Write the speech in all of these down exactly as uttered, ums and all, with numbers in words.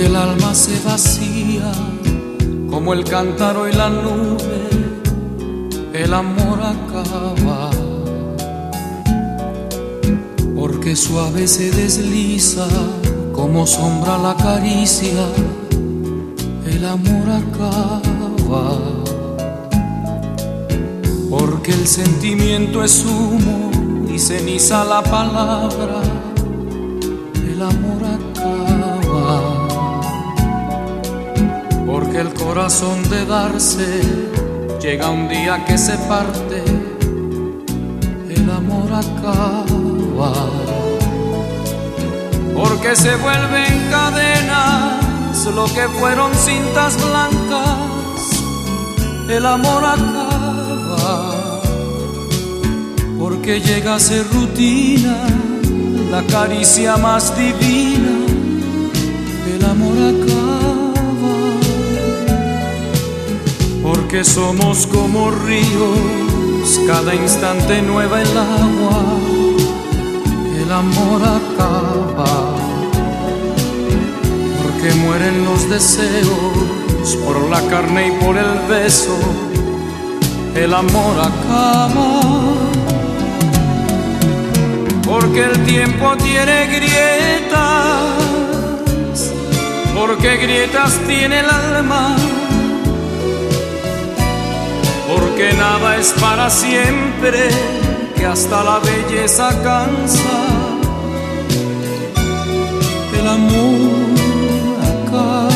porque el alma se vacía como el cántaro y la nube, el amor acaba. Porque suave se desliza como sombra la caricia, el amor acaba. Porque el sentimiento es humo y ceniza la palabra, el amor acaba. Porque el corazón de darse llega un día que se parte, el amor acaba. Porque se vuelven cadenas lo que fueron cintas blancas, el amor acaba. Porque llega a ser rutina la caricia más divina, el amor acaba. Porque somos como ríos, cada instante nueva el agua, el amor acaba. Porque mueren los deseos por la carne y por el beso, el amor acaba. Porque el tiempo tiene grietas, porque grietas tiene el alma. Porque nada es para siempre, que hasta la belleza cansa, el amor acaba.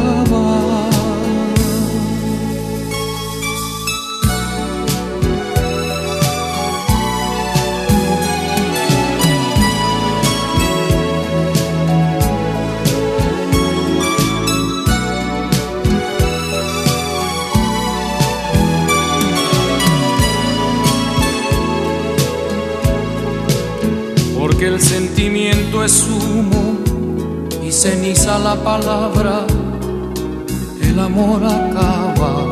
Porque el sentimiento es humo y ceniza la palabra, el amor acaba.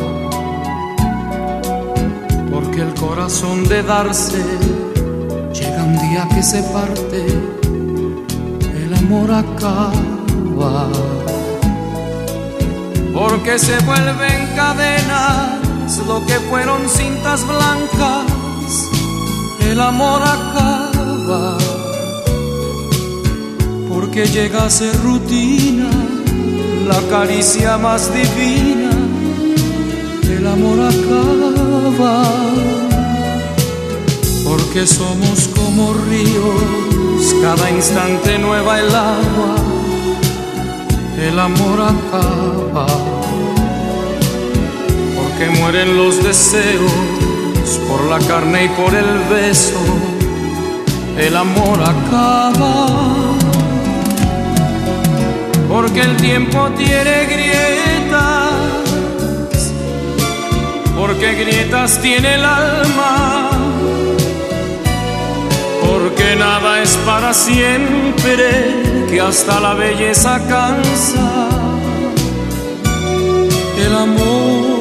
Porque el corazón de darse llega un día que se parte, el amor acaba. Porque se vuelven cadenas lo que fueron cintas blancas, el amor acaba. Porque llega a ser rutina la caricia más divina, el amor acaba. Porque somos como ríos, cada instante nueva el agua, el amor acaba. Porque mueren los deseos por la carne y por el beso, el amor acaba. Porque el tiempo tiene grietas, porque grietas tiene el alma. Porque nada es para siempre, que hasta la belleza cansa, el amor